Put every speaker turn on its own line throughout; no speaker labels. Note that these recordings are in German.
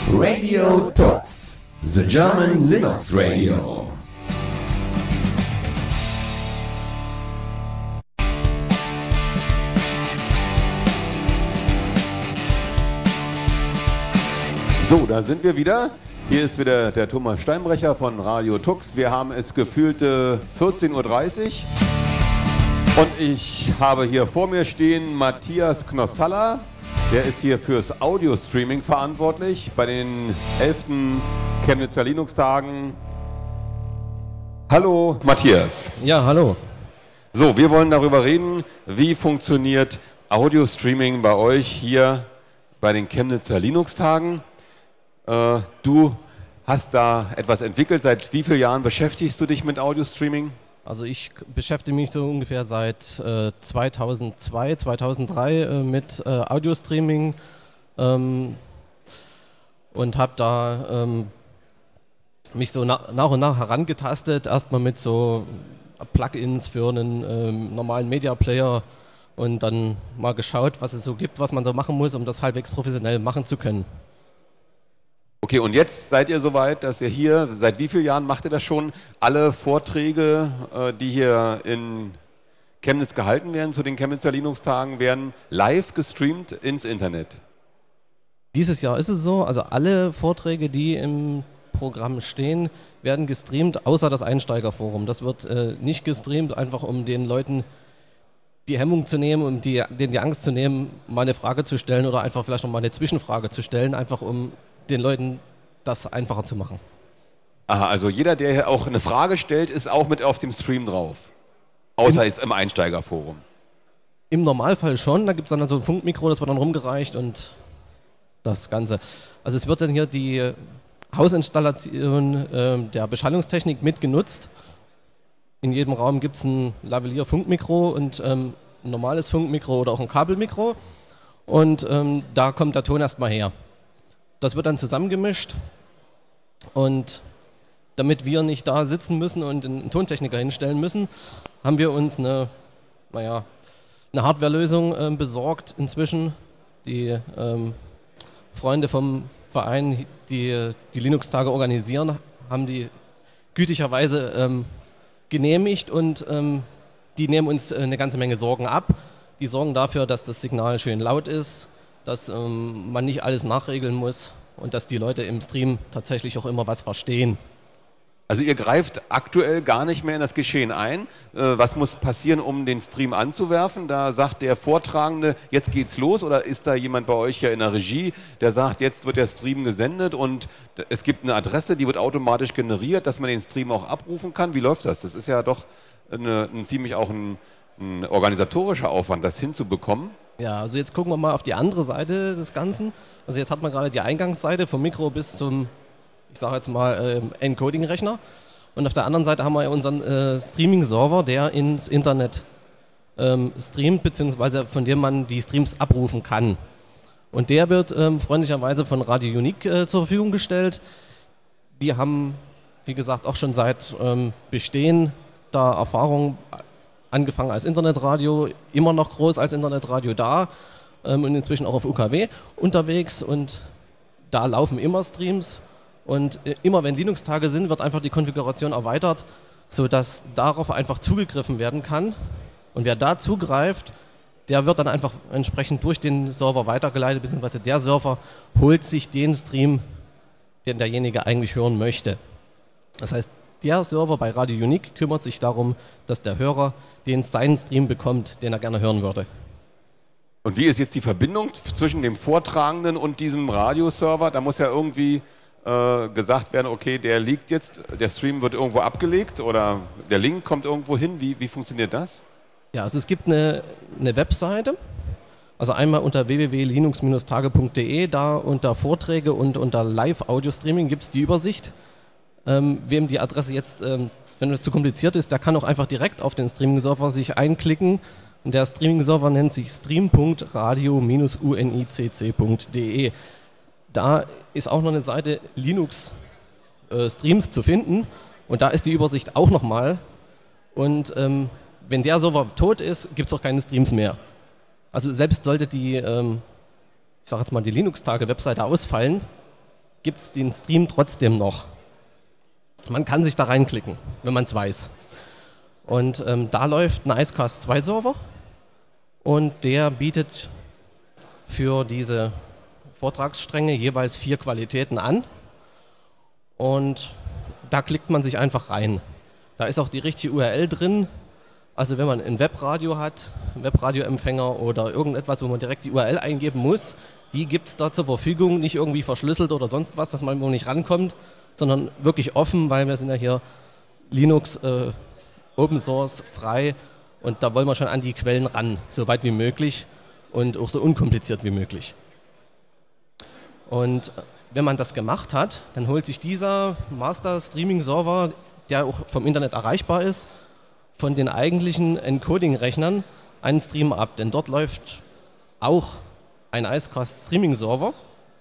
Radio Tux, the German Linux Radio.
So, da sind wir wieder. Hier ist wieder der Thomas Steinbrecher von Radio Tux. Wir haben es gefühlte 14:30 Uhr. Und ich habe hier vor mir stehen Matthias Knossalla. Der ist hier fürs Audio-Streaming verantwortlich bei den 11. Chemnitzer Linux-Tagen. Hallo Matthias.
Ja, hallo.
So, wir wollen darüber reden, wie funktioniert Audio-Streaming bei euch hier bei den Chemnitzer Linux-Tagen. Du hast da etwas entwickelt. Seit wie vielen Jahren beschäftigst du dich mit Audio-Streaming?
Also ich beschäftige mich so ungefähr seit 2002, 2003 mit Audio-Streaming und habe da mich so nach und nach herangetastet. Erstmal mit so Plugins für einen normalen Media-Player und dann mal geschaut, was es so gibt, was man so machen muss, um das halbwegs professionell machen zu können.
Okay, und jetzt seid ihr soweit, dass ihr hier, seit wie vielen Jahren macht ihr das schon, alle Vorträge, die hier in Chemnitz gehalten werden, zu den Chemnitzer Linux-Tagen, werden live gestreamt ins Internet?
Dieses Jahr ist es so, also alle Vorträge, die im Programm stehen, werden gestreamt, außer das Einsteigerforum. Das wird nicht gestreamt, einfach um den Leuten die Hemmung zu nehmen, um denen die Angst zu nehmen, mal eine Frage zu stellen oder einfach vielleicht noch mal eine Zwischenfrage zu stellen, einfach um den Leuten das einfacher zu machen.
Aha, also jeder, der hier auch eine Frage stellt, ist auch mit auf dem Stream drauf. Außer jetzt im Einsteigerforum.
Im Normalfall schon, da gibt es dann so ein Funkmikro, das wird dann rumgereicht und das Ganze. Also es wird dann hier die Hausinstallation der Beschallungstechnik mitgenutzt. In jedem Raum gibt es ein Lavalier-Funkmikro und ein normales Funkmikro oder auch ein Kabelmikro. Und da kommt der Ton erstmal her. Das wird dann zusammengemischt und damit wir nicht da sitzen müssen und einen Tontechniker hinstellen müssen, haben wir uns eine Hardwarelösung besorgt inzwischen. Die Freunde vom Verein, die die Linux-Tage organisieren, haben die gütigerweise genehmigt und die nehmen uns eine ganze Menge Sorgen ab. Die sorgen dafür, dass das Signal schön laut ist, dass man nicht alles nachregeln muss und dass die Leute im Stream tatsächlich auch immer was verstehen.
Also ihr greift aktuell gar nicht mehr in das Geschehen ein. Was muss passieren, um den Stream anzuwerfen? Da sagt der Vortragende, jetzt geht's los, oder ist da jemand bei euch ja in der Regie, der sagt, jetzt wird der Stream gesendet und es gibt eine Adresse, die wird automatisch generiert, dass man den Stream auch abrufen kann? Wie läuft das? Das ist ja doch ziemlich auch ein organisatorischer Aufwand, das hinzubekommen.
Ja, also jetzt gucken wir mal auf die andere Seite des Ganzen. Also jetzt hat man gerade die Eingangsseite vom Mikro bis zum, ich sage jetzt mal, Encoding-Rechner. Und auf der anderen Seite haben wir unseren Streaming-Server, der ins Internet streamt, beziehungsweise von dem man die Streams abrufen kann. Und der wird freundlicherweise von Radio Unique zur Verfügung gestellt. Die haben, wie gesagt, auch schon seit Bestehen da Erfahrung, angefangen als Internetradio, immer noch groß als Internetradio da und inzwischen auch auf UKW unterwegs und da laufen immer Streams und immer wenn Linux-Tage sind, wird einfach die Konfiguration erweitert, sodass darauf einfach zugegriffen werden kann und wer da zugreift, der wird dann einfach entsprechend durch den Server weitergeleitet, beziehungsweise der Server holt sich den Stream, den derjenige eigentlich hören möchte. Das heißt, der Server bei Radio Unique kümmert sich darum, dass der Hörer seinen Stream bekommt, den er gerne hören würde.
Und wie ist jetzt die Verbindung zwischen dem Vortragenden und diesem Radioserver? Da muss ja irgendwie gesagt werden, okay, der liegt jetzt, der Stream wird irgendwo abgelegt oder der Link kommt irgendwo hin. Wie funktioniert das?
Ja, also es gibt eine Webseite, also einmal unter www.linux-tage.de, da unter Vorträge und unter Live-Audio-Streaming gibt es die Übersicht. Wem die Adresse jetzt, wenn es zu kompliziert ist, der kann auch einfach direkt auf den Streaming-Server sich einklicken. Und der Streaming-Server nennt sich stream.radio-unicc.de. Da ist auch noch eine Seite Linux Streams zu finden und da ist die Übersicht auch nochmal. Und wenn der Server tot ist, gibt es auch keine Streams mehr. Also selbst sollte die, ich sage jetzt mal die Linux-Tage-Webseite ausfallen, gibt es den Stream trotzdem noch. Man kann sich da reinklicken, wenn man es weiß. Und da läuft ein Icecast 2 Server und der bietet für diese Vortragsstränge jeweils 4 Qualitäten an. Und da klickt man sich einfach rein. Da ist auch die richtige URL drin. Also wenn man ein Webradio hat, einen Webradioempfänger oder irgendetwas, wo man direkt die URL eingeben muss, die gibt es da zur Verfügung, nicht irgendwie verschlüsselt oder sonst was, dass man wo nicht rankommt, sondern wirklich offen, weil wir sind ja hier Linux, Open Source, frei und da wollen wir schon an die Quellen ran, so weit wie möglich und auch so unkompliziert wie möglich. Und wenn man das gemacht hat, dann holt sich dieser Master Streaming Server, der auch vom Internet erreichbar ist, von den eigentlichen Encoding-Rechnern einen Stream ab. Denn dort läuft auch ein Icecast Streaming Server,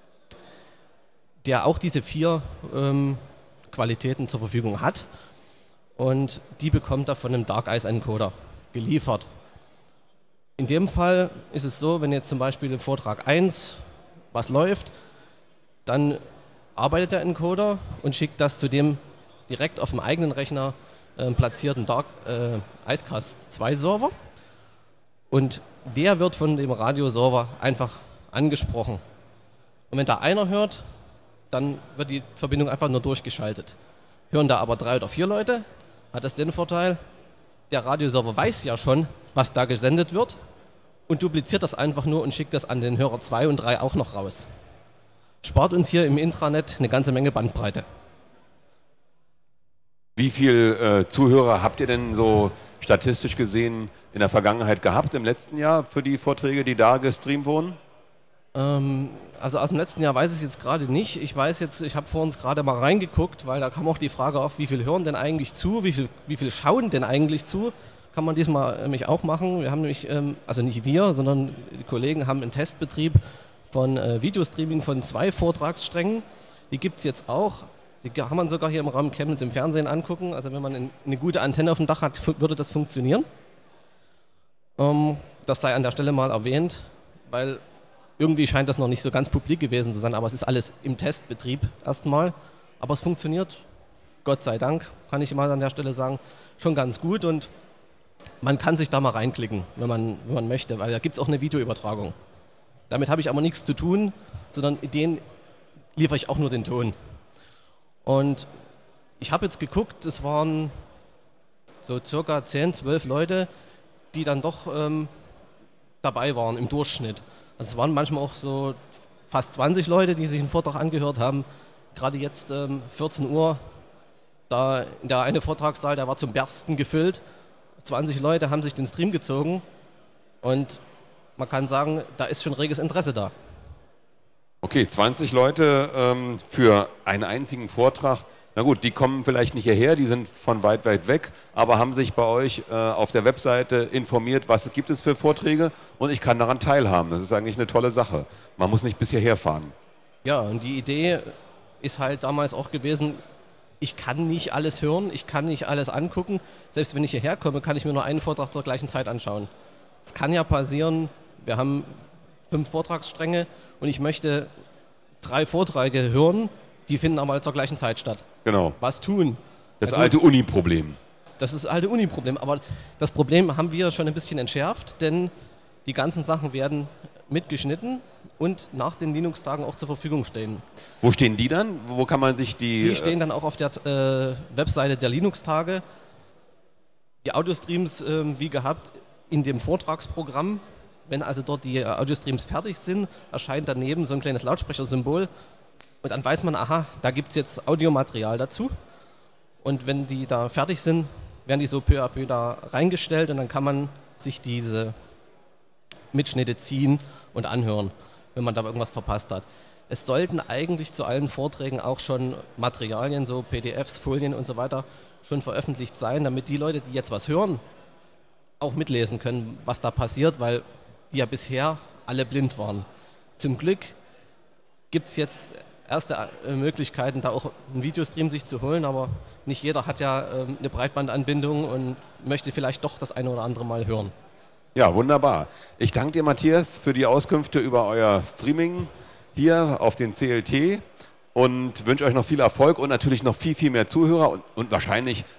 der auch diese 4 Qualitäten zur Verfügung hat. Und die bekommt er von einem Dark Ice Encoder geliefert. In dem Fall ist es so, wenn jetzt zum Beispiel im Vortrag 1 was läuft, dann arbeitet der Encoder und schickt das zu dem direkt auf dem eigenen Rechner platzierten Icecast 2 Server und der wird von dem Radioserver einfach angesprochen. Und wenn da einer hört, dann wird die Verbindung einfach nur durchgeschaltet. Hören da aber 3 oder 4 Leute, hat das den Vorteil, der Radioserver weiß ja schon, was da gesendet wird und dupliziert das einfach nur und schickt das an den Hörer 2 und 3 auch noch raus. Spart uns hier im Intranet eine ganze Menge Bandbreite.
Wie viele Zuhörer habt ihr denn so statistisch gesehen in der Vergangenheit gehabt, im letzten Jahr für die Vorträge, die da gestreamt wurden?
Also aus dem letzten Jahr weiß ich es jetzt gerade nicht. Ich weiß jetzt, ich habe vor uns gerade mal reingeguckt, weil da kam auch die Frage auf, wie viel hören denn eigentlich zu, wie viel schauen denn eigentlich zu. Kann man diesmal nämlich auch machen. Wir haben nämlich, also nicht wir, sondern die Kollegen haben einen Testbetrieb von Videostreaming von 2 Vortragssträngen. Die gibt es jetzt auch. Die kann man sogar hier im Raum Chemnitz im Fernsehen angucken. Also wenn man eine gute Antenne auf dem Dach hat, würde das funktionieren. Das sei an der Stelle mal erwähnt, weil irgendwie scheint das noch nicht so ganz publik gewesen zu sein, aber es ist alles im Testbetrieb erstmal. Aber es funktioniert, Gott sei Dank, kann ich mal an der Stelle sagen, schon ganz gut und man kann sich da mal reinklicken, wenn man möchte, weil da gibt es auch eine Videoübertragung. Damit habe ich aber nichts zu tun, sondern den liefere ich auch nur den Ton. Und ich habe jetzt geguckt, es waren so circa 10, 12 Leute, die dann doch dabei waren im Durchschnitt. Also es waren manchmal auch so fast 20 Leute, die sich einen Vortrag angehört haben. Gerade jetzt 14 Uhr, da der eine Vortragssaal, der war zum Bersten gefüllt. 20 Leute haben sich den Stream gezogen und man kann sagen, da ist schon reges Interesse da.
Okay, 20 Leute für einen einzigen Vortrag. Na gut, die kommen vielleicht nicht hierher, die sind von weit weg, aber haben sich bei euch auf der Webseite informiert, was gibt es für Vorträge und ich kann daran teilhaben. Das ist eigentlich eine tolle Sache. Man muss nicht bis hierher fahren.
Ja, und die Idee ist halt damals auch gewesen, ich kann nicht alles hören, ich kann nicht alles angucken. Selbst wenn ich hierher komme, kann ich mir nur einen Vortrag zur gleichen Zeit anschauen. Es kann ja passieren, wir haben 5 Vortragsstränge und ich möchte 3 Vorträge hören, die finden aber zur gleichen Zeit statt.
Genau.
Was tun?
Das alte Uni-Problem.
Das ist das alte Uni-Problem, aber das Problem haben wir schon ein bisschen entschärft, denn die ganzen Sachen werden mitgeschnitten und nach den Linux-Tagen auch zur Verfügung stehen.
Wo stehen die dann? Wo kann man sich die...
Die stehen dann auch auf der Webseite der Linux-Tage. Die Audiostreams, wie gehabt, in dem Vortragsprogramm. Wenn also dort die Audiostreams fertig sind, erscheint daneben so ein kleines Lautsprechersymbol. Und dann weiß man, aha, da gibt es jetzt Audiomaterial dazu. Und wenn die da fertig sind, werden die so peu à peu da reingestellt und dann kann man sich diese Mitschnitte ziehen und anhören, wenn man da irgendwas verpasst hat. Es sollten eigentlich zu allen Vorträgen auch schon Materialien, so PDFs, Folien und so weiter, schon veröffentlicht sein, damit die Leute, die jetzt was hören, auch mitlesen können, was da passiert, weil die ja bisher alle blind waren. Zum Glück gibt es jetzt erste Möglichkeiten, da auch einen Videostream sich zu holen, aber nicht jeder hat ja eine Breitbandanbindung und möchte vielleicht doch das eine oder andere Mal hören.
Ja, wunderbar. Ich danke dir, Matthias, für die Auskünfte über euer Streaming hier auf den CLT und wünsche euch noch viel Erfolg und natürlich noch viel, viel mehr Zuhörer und wahrscheinlich